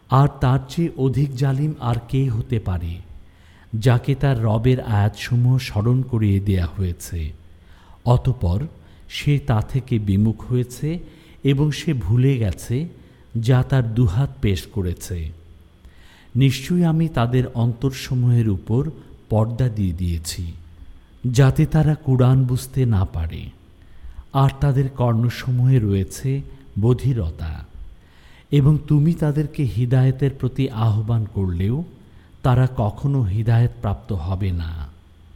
আর তার চেয়ে অধিক জালিম আর কে হতে পারে, যাকে তার রবের আয়াতসমূহ স্মরণ করিয়ে দেয়া হয়েছে, অতঃপর সে তা থেকে বিমুখ হয়েছে এবং সে ভুলে গেছে যা তার দুহাত পেশ করেছে। নিশ্চয়ই আমি তাদের অন্তরসমূহের উপর পর্দা দিয়ে দিয়েছি, যাতে তারা কুরআন বুঝতে না পারে, আর তাদের কর্ণসমূহে রয়েছে বধিরতা, এবং তুমি তাদেরকে হিদায়েতের প্রতি আহ্বান করলেও তারা কখনো হিদায়েত প্রাপ্ত হবে না।